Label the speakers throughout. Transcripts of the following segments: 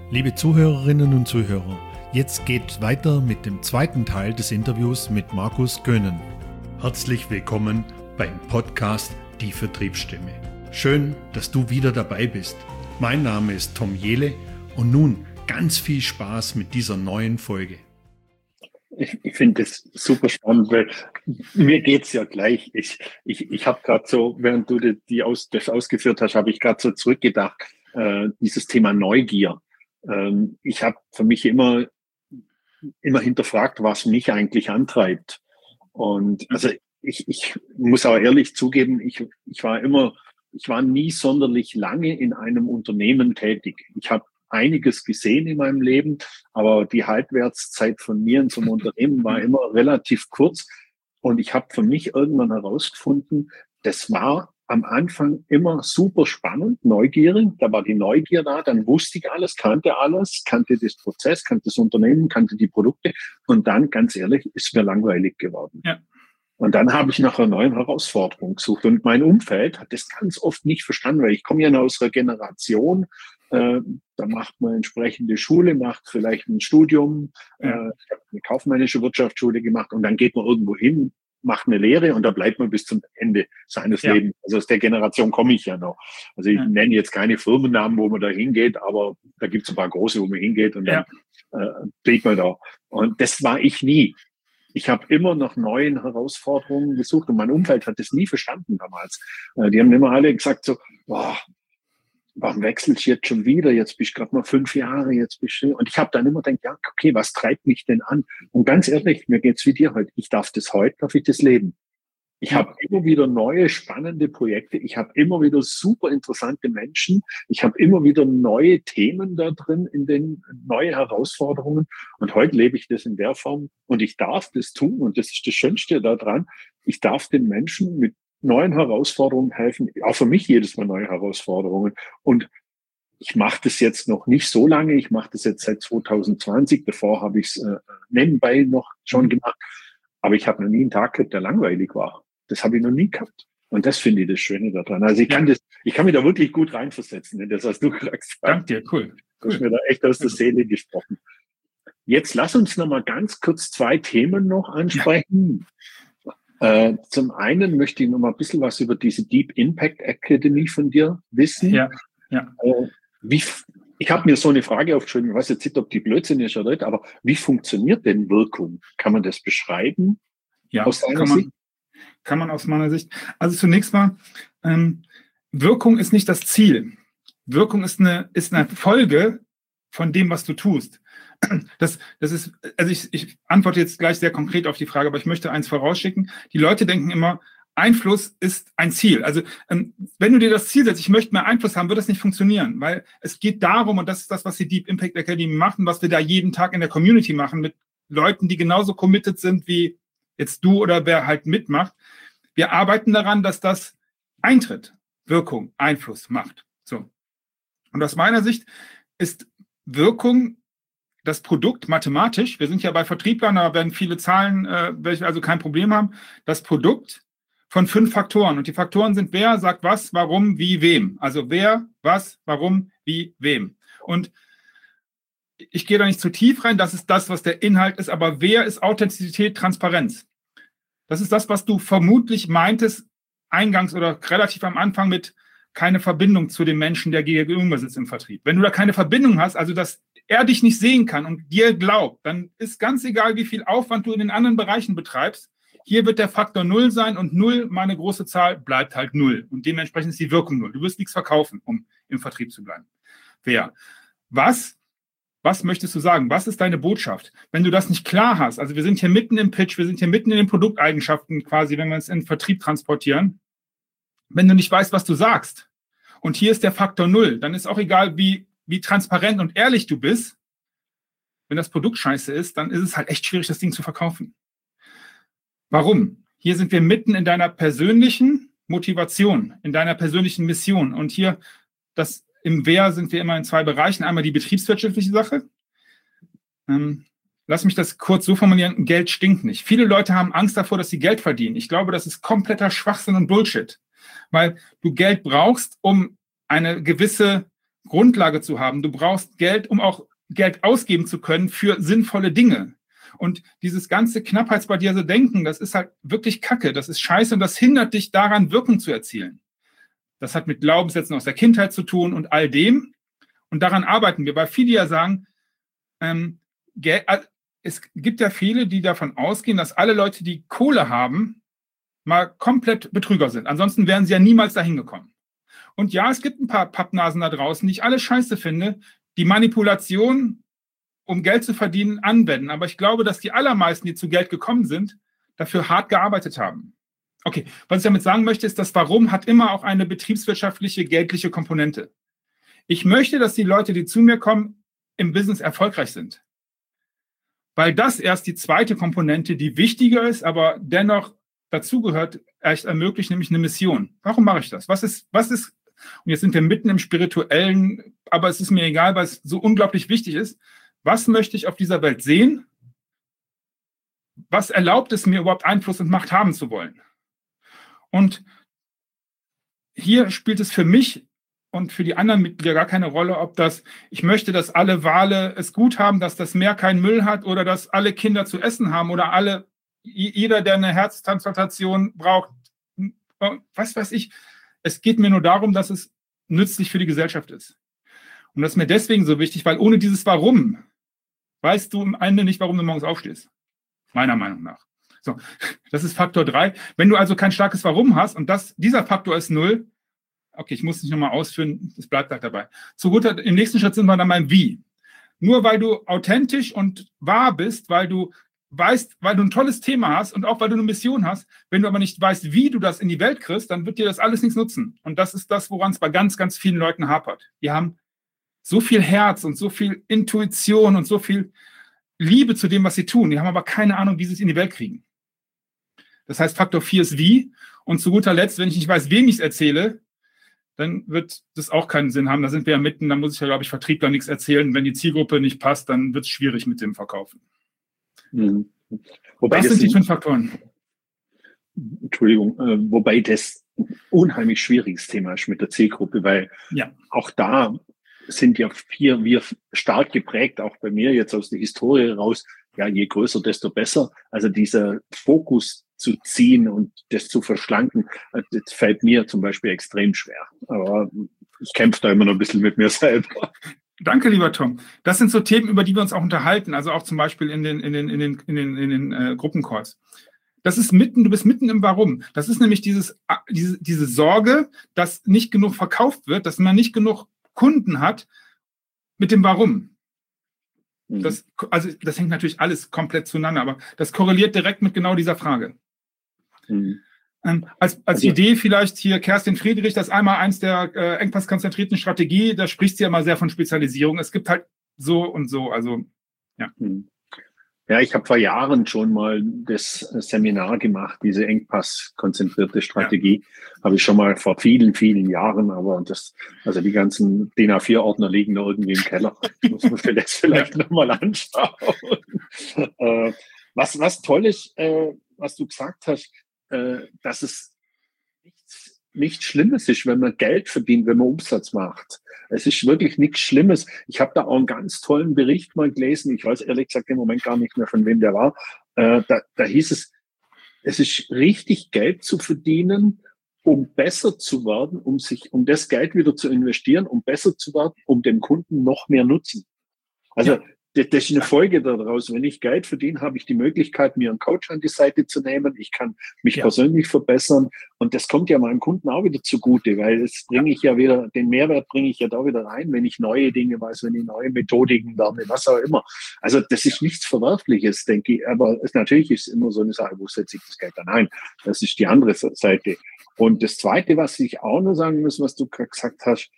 Speaker 1: Liebe Zuhörerinnen und Zuhörer, jetzt geht weiter mit dem zweiten Teil des Interviews mit Markus Gönen. Herzlich willkommen beim Podcast Die Vertriebsstimme. Schön, dass du wieder dabei bist. Mein Name ist Tom Jehle und nun ganz viel Spaß mit dieser neuen Folge.
Speaker 2: Ich finde das super spannend, weil mir geht's ja gleich. Ich habe gerade so, während du das ausgeführt hast, habe ich gerade so zurückgedacht, dieses Thema Neugier. Ich habe für mich immer hinterfragt, was mich eigentlich antreibt. Und also ich muss auch ehrlich zugeben, ich war nie sonderlich lange in einem Unternehmen tätig. Ich habe einiges gesehen in meinem Leben, aber die Halbwertszeit von mir in so einem Unternehmen war immer relativ kurz. Und ich habe für mich irgendwann herausgefunden, das war am Anfang immer super spannend, neugierig. Da war die Neugier da, dann wusste ich alles, kannte das Prozess, kannte das Unternehmen, kannte die Produkte. Und dann, ganz ehrlich, ist mir langweilig geworden. Ja. Und dann habe ich nach einer neuen Herausforderung gesucht. Und mein Umfeld hat das ganz oft nicht verstanden, weil ich komme ja aus einer Generation, da macht man entsprechende Schule, macht vielleicht ein Studium, ich habe eine kaufmännische Wirtschaftsschule gemacht und dann geht man irgendwo hin, macht eine Lehre und da bleibt man bis zum Ende seines Lebens. Also aus der Generation komme ich ja noch. Also ich nenne jetzt keine Firmennamen, wo man da hingeht, aber da gibt es ein paar große, wo man hingeht und dann steht man da. Und das war ich nie. Ich habe immer nach neuen Herausforderungen gesucht und mein Umfeld hat das nie verstanden damals. Die haben immer alle gesagt so, boah, warum wechselst du jetzt schon wieder? Jetzt bist du gerade mal 5 Jahre, jetzt bist du... Und ich habe dann immer gedacht, ja, okay, was treibt mich denn an? Und ganz ehrlich, mir geht's wie dir heute. Ich darf das leben. Ich habe immer wieder neue, spannende Projekte. Ich habe immer wieder super interessante Menschen. Ich habe immer wieder neue Themen da drin, in den neue Herausforderungen. Und heute lebe ich das in der Form. Und ich darf das tun. Und das ist das Schönste daran. Ich darf den Menschen mit neuen Herausforderungen helfen. Auch für mich jedes Mal neue Herausforderungen. Und ich mache das jetzt noch nicht so lange. Ich mache das jetzt seit 2020. Davor habe ich es nebenbei noch schon gemacht. Aber ich habe noch nie einen Tag gehabt, der langweilig war. Das habe ich noch nie gehabt. Und das finde ich das Schöne daran. Also ich kann mich da wirklich gut reinversetzen, in das, was du gesagt hast.
Speaker 1: Danke dir, cool.
Speaker 2: Du hast mir da echt aus der Seele gesprochen. Jetzt lass uns noch mal ganz kurz 2 Themen noch ansprechen. Ja. Zum einen möchte ich noch mal ein bisschen was über diese Deep Impact Academy von dir wissen. Ja. Ich habe mir so eine Frage aufgeschrieben, ich weiß jetzt nicht, ob die Blödsinn ist oder nicht, aber wie funktioniert denn Wirkung? Kann man das beschreiben?
Speaker 1: Ja, aus deiner Sicht? Kann man aus meiner Sicht. Also zunächst mal, Wirkung ist nicht das Ziel. Wirkung ist eine Folge von dem, was du tust. Das ist, also ich antworte jetzt gleich sehr konkret auf die Frage, aber ich möchte eins vorausschicken. Die Leute denken immer, Einfluss ist ein Ziel. Also wenn du dir das Ziel setzt, ich möchte mehr Einfluss haben, wird das nicht funktionieren, weil es geht darum, und das ist das, was die Deep Impact Academy macht und was wir da jeden Tag in der Community machen, mit Leuten, die genauso committed sind wie jetzt du oder wer halt mitmacht. Wir arbeiten daran, dass das eintritt. Wirkung, Einfluss, Macht. So. Und aus meiner Sicht ist Wirkung das Produkt mathematisch. Wir sind ja bei Vertrieblern, da werden viele Zahlen, welche also kein Problem haben. Das Produkt von 5 Faktoren. Und die Faktoren sind wer, sagt was, warum, wie, wem. Also wer, was, warum, wie, wem. Und ich gehe da nicht zu tief rein, das ist das, was der Inhalt ist, aber wer ist Authentizität, Transparenz? Das ist das, was du vermutlich meintest, eingangs oder relativ am Anfang mit keine Verbindung zu dem Menschen, der gegenüber sitzt im Vertrieb. Wenn du da keine Verbindung hast, also dass er dich nicht sehen kann und dir glaubt, dann ist ganz egal, wie viel Aufwand du in den anderen Bereichen betreibst. Hier wird der Faktor 0 sein und 0, meine große Zahl, bleibt halt 0. Und dementsprechend ist die Wirkung 0. Du wirst nichts verkaufen, um im Vertrieb zu bleiben. Wer? Was möchtest du sagen? Was ist deine Botschaft? Wenn du das nicht klar hast, also wir sind hier mitten im Pitch, wir sind hier mitten in den Produkteigenschaften quasi, wenn wir es in den Vertrieb transportieren. Wenn du nicht weißt, was du sagst und hier ist der Faktor 0, dann ist auch egal, wie transparent und ehrlich du bist. Wenn das Produkt scheiße ist, dann ist es halt echt schwierig, das Ding zu verkaufen. Warum? Hier sind wir mitten in deiner persönlichen Motivation, in deiner persönlichen Mission. Und hier, im Wer sind wir immer in 2 Bereichen. Einmal die betriebswirtschaftliche Sache. Lass mich das kurz so formulieren, Geld stinkt nicht. Viele Leute haben Angst davor, dass sie Geld verdienen. Ich glaube, das ist kompletter Schwachsinn und Bullshit. Weil du Geld brauchst, um eine gewisse Grundlage zu haben. Du brauchst Geld, um auch Geld ausgeben zu können für sinnvolle Dinge. Und dieses ganze knappheitsbasierte Denken, das ist halt wirklich Kacke, das ist scheiße und das hindert dich daran, Wirkung zu erzielen. Das hat mit Glaubenssätzen aus der Kindheit zu tun und all dem. Und daran arbeiten wir, weil viele ja sagen, es gibt ja viele, die davon ausgehen, dass alle Leute, die Kohle haben, mal komplett Betrüger sind. Ansonsten wären sie ja niemals dahin gekommen. Und ja, es gibt ein paar Pappnasen da draußen, die ich alle scheiße finde, die Manipulation, um Geld zu verdienen, anwenden. Aber ich glaube, dass die allermeisten, die zu Geld gekommen sind, dafür hart gearbeitet haben. Okay, was ich damit sagen möchte, ist, das Warum hat immer auch eine betriebswirtschaftliche, geldliche Komponente. Ich möchte, dass die Leute, die zu mir kommen, im Business erfolgreich sind. Weil das erst die zweite Komponente, die wichtiger ist, aber dennoch dazugehört, ermöglicht nämlich eine Mission. Warum mache ich das? Was ist, und jetzt sind wir mitten im Spirituellen, aber es ist mir egal, weil es so unglaublich wichtig ist. Was möchte ich auf dieser Welt sehen? Was erlaubt es mir überhaupt Einfluss und Macht haben zu wollen? Und hier spielt es für mich und für die anderen Mitglieder gar keine Rolle, ob ich möchte, dass alle Wale es gut haben, dass das Meer keinen Müll hat oder dass alle Kinder zu essen haben oder jeder, der eine Herztransplantation braucht, was weiß ich. Es geht mir nur darum, dass es nützlich für die Gesellschaft ist. Und das ist mir deswegen so wichtig, weil ohne dieses Warum weißt du am Ende nicht, warum du morgens aufstehst. Meiner Meinung nach. So, das ist Faktor 3. Wenn du also kein starkes Warum hast und dieser Faktor ist 0, okay, ich muss es nicht nochmal ausführen, das bleibt gleich dabei. Im nächsten Schritt sind wir dann beim Wie. Nur weil du authentisch und wahr bist, weil du ein tolles Thema hast und auch weil du eine Mission hast, wenn du aber nicht weißt, wie du das in die Welt kriegst, dann wird dir das alles nichts nutzen. Und das ist das, woran es bei ganz, ganz vielen Leuten hapert. Die haben so viel Herz und so viel Intuition und so viel Liebe zu dem, was sie tun. Die haben aber keine Ahnung, wie sie es in die Welt kriegen. Das heißt, Faktor 4 ist wie. Und zu guter Letzt, wenn ich nicht weiß, wem ich es erzähle, dann wird das auch keinen Sinn haben. Da sind wir ja mitten, dann muss ich ja, glaube ich, Vertriebler nichts erzählen. Wenn die Zielgruppe nicht passt, dann wird es schwierig mit dem Verkaufen.
Speaker 2: Mhm.
Speaker 1: Was sind die 5 Faktoren?
Speaker 2: Entschuldigung, wobei das ein unheimlich schwieriges Thema ist mit der Zielgruppe, weil auch da sind ja wir stark geprägt, auch bei mir jetzt aus der Historie raus, ja, je größer, desto besser. Also dieser Fokus zu ziehen und das zu verschlanken, das fällt mir zum Beispiel extrem schwer. Aber ich kämpfe da immer noch ein bisschen mit mir selber.
Speaker 1: Danke, lieber Tom. Das sind so Themen, über die wir uns auch unterhalten, also auch zum Beispiel in den Gruppencalls. Du bist mitten im Warum. Das ist nämlich diese Sorge, dass nicht genug verkauft wird, dass man nicht genug Kunden hat mit dem Warum. Das hängt natürlich alles komplett zueinander, aber das korreliert direkt mit genau dieser Frage. Als Idee vielleicht hier Kerstin Friedrich, das einmal eins der engpasskonzentrierten Strategie, da spricht sie ja mal sehr von Spezialisierung. Es gibt halt so und so, also ja.
Speaker 2: Ja, ich habe vor Jahren schon mal das Seminar gemacht, diese engpasskonzentrierte Strategie. Habe ich schon mal vor vielen, vielen Jahren, aber also die ganzen DIN A4-Ordner liegen da irgendwie im Keller. Muss man vielleicht nochmal anschauen. Was toll ist, was du gesagt hast, dass es nichts Schlimmes ist, wenn man Geld verdient, wenn man Umsatz macht. Es ist wirklich nichts Schlimmes. Ich habe da auch einen ganz tollen Bericht mal gelesen. Ich weiß ehrlich gesagt im Moment gar nicht mehr, von wem der war. Da hieß es ist richtig, Geld zu verdienen, um besser zu werden, um das Geld wieder zu investieren, um besser zu werden, um dem Kunden noch mehr Nutzen. Also das ist eine Folge daraus. Wenn ich Geld verdiene, habe ich die Möglichkeit, mir einen Coach an die Seite zu nehmen. Ich kann mich persönlich verbessern. Und das kommt ja meinem Kunden auch wieder zugute, weil den Mehrwert bringe ich ja da wieder rein, wenn ich neue Dinge weiß, wenn ich neue Methodiken lerne, was auch immer. Also das ist nichts Verwerfliches, denke ich. Aber natürlich ist es immer so eine Sache, wo setze ich das Geld dann ein? Das ist die andere Seite. Und das Zweite, was ich auch noch sagen muss, was du gerade gesagt hast,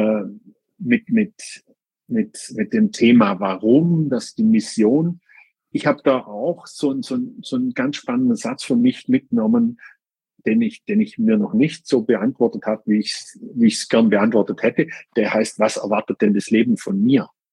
Speaker 2: mit dem Thema Warum, das die Mission. Ich habe da auch so einen ganz spannenden Satz für mich mitgenommen, den ich mir noch nicht so beantwortet habe, wie ich es gern beantwortet hätte. Der heißt, was erwartet denn das Leben von mir?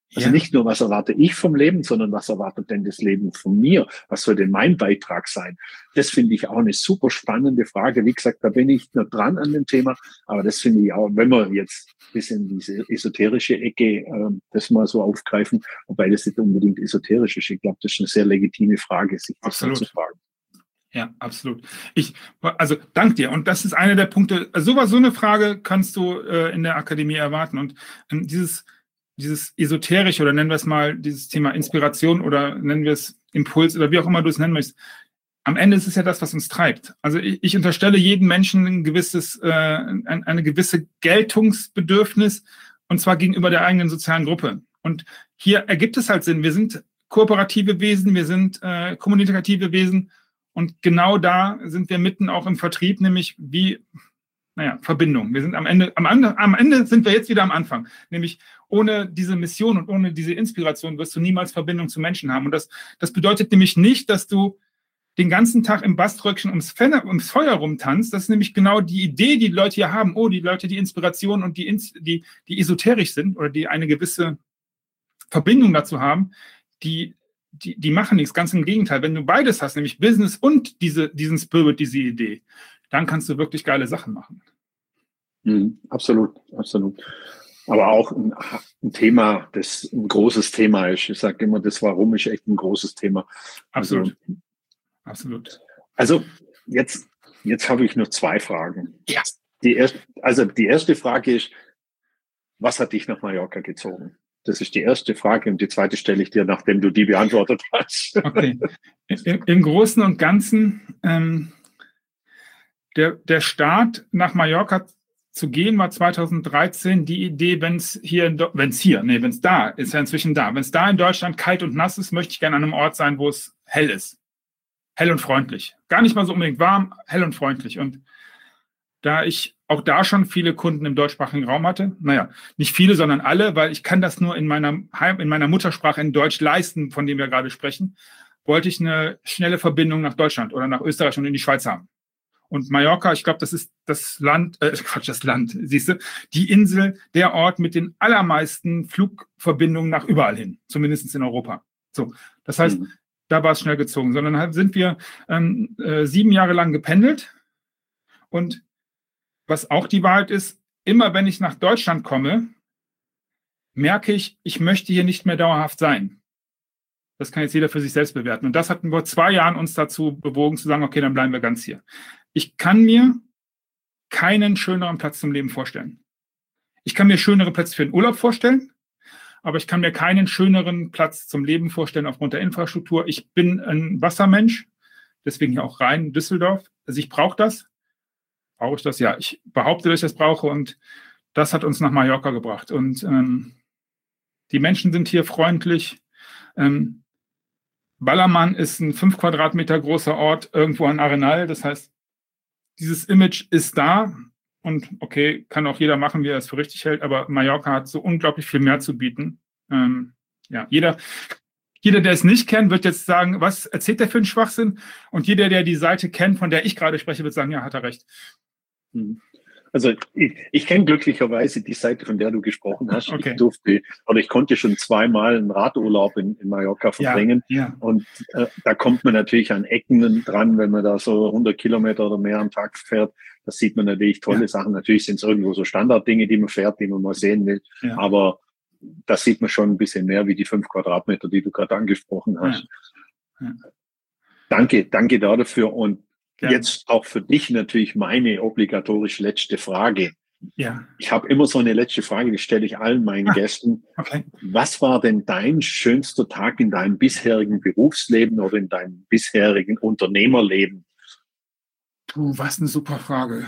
Speaker 2: Also nicht nur, was erwarte ich vom Leben, sondern was erwartet denn das Leben von mir? Was soll denn mein Beitrag sein? Das finde ich auch eine super spannende Frage. Wie gesagt, da bin ich noch dran an dem Thema. Aber das finde ich auch, wenn wir jetzt ein bisschen diese esoterische Ecke das mal so aufgreifen, wobei das nicht unbedingt esoterisch ist. Ich glaube, das ist eine sehr legitime Frage, sich das zu fragen.
Speaker 1: Ja, absolut. Also danke dir. Und das ist einer der Punkte. So eine Frage kannst du in der Akademie erwarten. Und dieses esoterisch oder nennen wir es mal dieses Thema Inspiration oder nennen wir es Impuls oder wie auch immer du es nennen möchtest. Am Ende ist es ja das, was uns treibt. Also ich unterstelle jedem Menschen eine gewisse Geltungsbedürfnis und zwar gegenüber der eigenen sozialen Gruppe. Und hier ergibt es halt Sinn. Wir sind kooperative Wesen, wir sind kommunikative Wesen und genau da sind wir mitten auch im Vertrieb, nämlich Verbindung. Wir sind am Ende sind wir jetzt wieder am Anfang. Nämlich ohne diese Mission und ohne diese Inspiration wirst du niemals Verbindung zu Menschen haben. Und das bedeutet nämlich nicht, dass du den ganzen Tag im Baströckchen ums Feuer rumtanzt. Das ist nämlich genau die Idee, die Leute hier haben. Oh, die Leute, die Inspiration und die esoterisch sind oder die eine gewisse Verbindung dazu haben, die machen nichts. Ganz im Gegenteil. Wenn du beides hast, nämlich Business und diesen Spirit, diese Idee, dann kannst du wirklich geile Sachen machen.
Speaker 2: Absolut, absolut. Aber auch ein Thema, das ein großes Thema ist. Ich sage immer, das Warum ist echt ein großes Thema.
Speaker 1: Absolut. Absolut.
Speaker 2: Also jetzt habe ich noch 2 Fragen.
Speaker 1: Ja.
Speaker 2: Die erste Frage ist, was hat dich nach Mallorca gezogen? Das ist die erste Frage und die zweite stelle ich dir, nachdem du die beantwortet hast.
Speaker 1: Okay. Im Großen und Ganzen der Start nach Mallorca zu gehen war 2013 die Idee, wenn es da ist, ja inzwischen da. Wenn es da in Deutschland kalt und nass ist, möchte ich gerne an einem Ort sein, wo es hell ist. Hell und freundlich. Gar nicht mal so unbedingt warm, hell und freundlich. Und da ich auch da schon viele Kunden im deutschsprachigen Raum hatte, nicht viele, sondern alle, weil ich kann das nur in meiner Muttersprache in Deutsch leisten, von dem wir gerade sprechen, wollte ich eine schnelle Verbindung nach Deutschland oder nach Österreich und in die Schweiz haben. Und Mallorca, ich glaube, das ist das Land, siehst du, die Insel, der Ort mit den allermeisten Flugverbindungen nach überall hin, zumindest in Europa. So, das heißt, da war es schnell gezogen, sondern sind wir 7 Jahre lang gependelt. Und was auch die Wahrheit ist, immer wenn ich nach Deutschland komme, merke ich möchte hier nicht mehr dauerhaft sein. Das kann jetzt jeder für sich selbst bewerten. Und das hat vor 2 Jahren uns dazu bewogen, zu sagen, okay, dann bleiben wir ganz hier. Ich kann mir keinen schöneren Platz zum Leben vorstellen. Ich kann mir schönere Plätze für den Urlaub vorstellen, aber ich kann mir keinen schöneren Platz zum Leben vorstellen aufgrund der Infrastruktur. Ich bin ein Wassermensch, deswegen hier auch rein Düsseldorf. Also ich brauche das. Brauche ich das? Ja, ich behaupte, dass ich das brauche und das hat uns nach Mallorca gebracht. Und die Menschen sind hier freundlich. Ballermann ist ein 5 Quadratmeter großer Ort irgendwo an Arenal. Das heißt, dieses Image ist da und okay, kann auch jeder machen, wie er es für richtig hält, aber Mallorca hat so unglaublich viel mehr zu bieten. Jeder, der es nicht kennt, wird jetzt sagen, was erzählt der für einen Schwachsinn? Und jeder, der die Seite kennt, von der ich gerade spreche, wird sagen, ja, hat er recht.
Speaker 2: Also ich kenne glücklicherweise die Seite, von der du gesprochen hast.
Speaker 1: Okay.
Speaker 2: Ich konnte schon 2-mal einen Radurlaub in Mallorca verbringen.
Speaker 1: Ja.
Speaker 2: Und da kommt man natürlich an Ecken dran, wenn man da so 100 Kilometer oder mehr am Tag fährt. Das sieht man natürlich tolle Sachen. Natürlich sind es irgendwo so Standarddinge, die man fährt, die man mal sehen will. Ja. Aber das sieht man schon ein bisschen mehr wie die 5 Quadratmeter, die du gerade angesprochen hast. Ja. Danke dafür. Und jetzt auch für dich natürlich meine obligatorisch letzte Frage.
Speaker 1: Ja.
Speaker 2: Ich habe immer so eine letzte Frage, die stelle ich allen meinen Gästen.
Speaker 1: Okay.
Speaker 2: Was war denn dein schönster Tag in deinem bisherigen Berufsleben oder in deinem bisherigen Unternehmerleben?
Speaker 1: Was eine super Frage.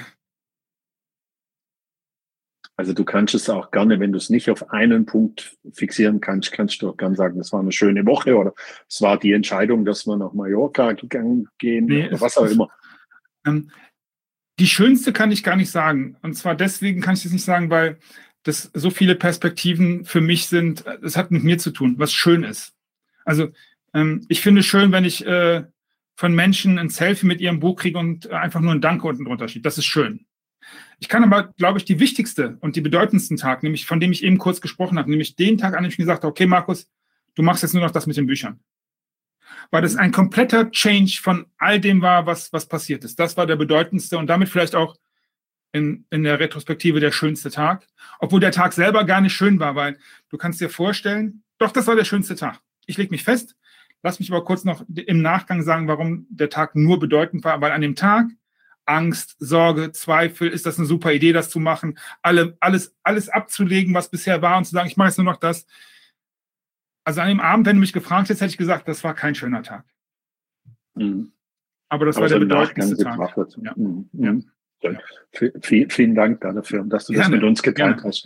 Speaker 2: Also du kannst es auch gerne, wenn du es nicht auf einen Punkt fixieren kannst, kannst du auch gerne sagen, das war eine schöne Woche oder es war die Entscheidung, dass wir nach Mallorca gehen oder was auch immer.
Speaker 1: Die schönste kann ich gar nicht sagen. Und zwar deswegen kann ich das nicht sagen, weil das so viele Perspektiven für mich sind. Es hat mit mir zu tun, was schön ist. Also ich finde es schön, wenn ich von Menschen ein Selfie mit ihrem Buch kriege und einfach nur ein Danke unten drunter steht. Das ist schön. Ich kann aber, glaube ich, die wichtigste und die bedeutendsten Tag, nämlich von dem ich eben kurz gesprochen habe, nämlich den Tag, an dem ich gesagt habe, okay, Markus, du machst jetzt nur noch das mit den Büchern. Weil das ein kompletter Change von all dem war, was passiert ist. Das war der bedeutendste und damit vielleicht auch in der Retrospektive der schönste Tag. Obwohl der Tag selber gar nicht schön war, weil du kannst dir vorstellen, doch, das war der schönste Tag. Ich lege mich fest, lass mich aber kurz noch im Nachgang sagen, warum der Tag nur bedeutend war, weil an dem Tag Angst, Sorge, Zweifel, ist das eine super Idee, das zu machen, alles abzulegen, was bisher war und zu sagen, ich mache jetzt nur noch das. Also an dem Abend, wenn du mich gefragt hättest, hätte ich gesagt, das war kein schöner Tag.
Speaker 2: Mhm.
Speaker 1: Aber das war der bedeutendste Tag.
Speaker 2: Ja. Mhm. Ja. Vielen Dank dafür, dass du das mit uns geteilt hast.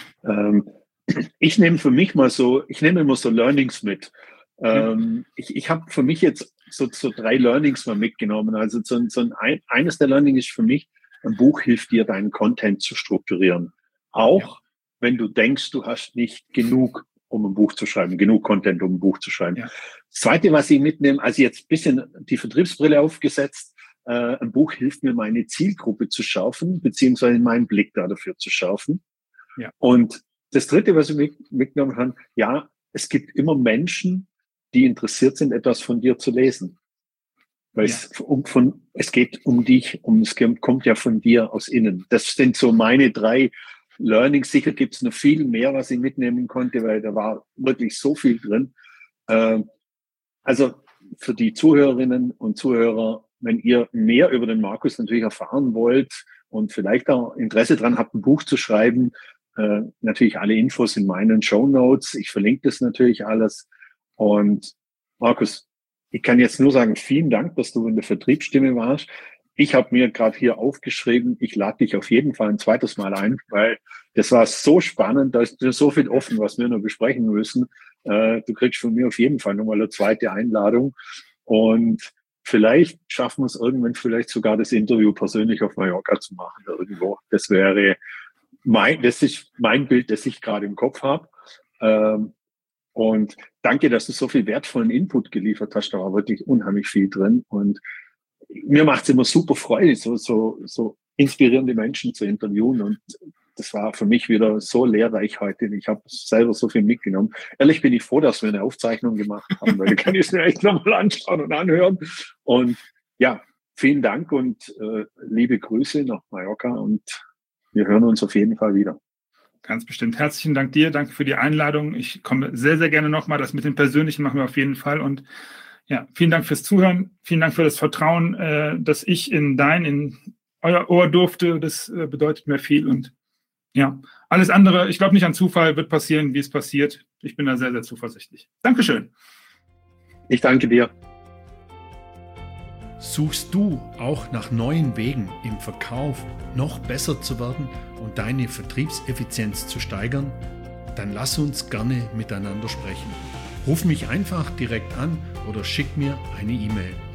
Speaker 2: Ich nehme für mich immer so Learnings mit. Ich habe für mich jetzt so 3 Learnings mal mitgenommen. Also eines der Learnings ist für mich, ein Buch hilft dir, deinen Content zu strukturieren. Auch wenn du denkst, du hast nicht genug, um ein Buch zu schreiben, genug Content, um ein Buch zu schreiben. Ja. Das Zweite, was ich mitnehme, also jetzt ein bisschen die Vertriebsbrille aufgesetzt, ein Buch hilft mir, meine Zielgruppe zu schärfen, beziehungsweise meinen Blick dafür zu schärfen. Ja. Und das Dritte, was ich mitgenommen habe, ja, es gibt immer Menschen, die interessiert sind, etwas von dir zu lesen. Weil es geht um dich, es kommt ja von dir aus innen. Das sind so meine 3 Learnings. Sicher gibt es noch viel mehr, was ich mitnehmen konnte, weil da war wirklich so viel drin. Also für die Zuhörerinnen und Zuhörer, wenn ihr mehr über den Markus natürlich erfahren wollt und vielleicht auch Interesse daran habt, ein Buch zu schreiben, natürlich alle Infos in meinen Shownotes. Ich verlinke das natürlich alles. Und Markus, ich kann jetzt nur sagen, vielen Dank, dass du in der Vertriebsstimme warst. Ich habe mir gerade hier aufgeschrieben, ich lade dich auf jeden Fall ein zweites Mal ein, weil das war so spannend, da ist so viel offen, was wir noch besprechen müssen. Du kriegst von mir auf jeden Fall nochmal eine zweite Einladung. Und vielleicht schaffen wir es irgendwann vielleicht sogar das Interview persönlich auf Mallorca zu machen irgendwo. Das ist mein Bild, das ich gerade im Kopf habe. Und danke, dass du so viel wertvollen Input geliefert hast. Da war wirklich unheimlich viel drin. Und mir macht es immer super Freude, so inspirierende Menschen zu interviewen. Und das war für mich wieder so lehrreich heute. Ich habe selber so viel mitgenommen. Ehrlich bin ich froh, dass wir eine Aufzeichnung gemacht haben, weil da kann ich es mir echt nochmal anschauen und anhören. Und ja, vielen Dank und liebe Grüße nach Mallorca und wir hören uns auf jeden Fall wieder.
Speaker 1: Ganz bestimmt. Herzlichen Dank dir. Danke für die Einladung. Ich komme sehr, sehr gerne nochmal. Das mit dem Persönlichen machen wir auf jeden Fall. Und ja, vielen Dank fürs Zuhören. Vielen Dank für das Vertrauen, dass ich in euer Ohr durfte. Das bedeutet mir viel. Und ja, alles andere, ich glaube nicht an Zufall, wird passieren, wie es passiert. Ich bin da sehr, sehr zuversichtlich. Dankeschön.
Speaker 2: Ich danke dir.
Speaker 3: Suchst du auch nach neuen Wegen im Verkauf noch besser zu werden und deine Vertriebseffizienz zu steigern? Dann lass uns gerne miteinander sprechen. Ruf mich einfach direkt an oder schick mir eine E-Mail.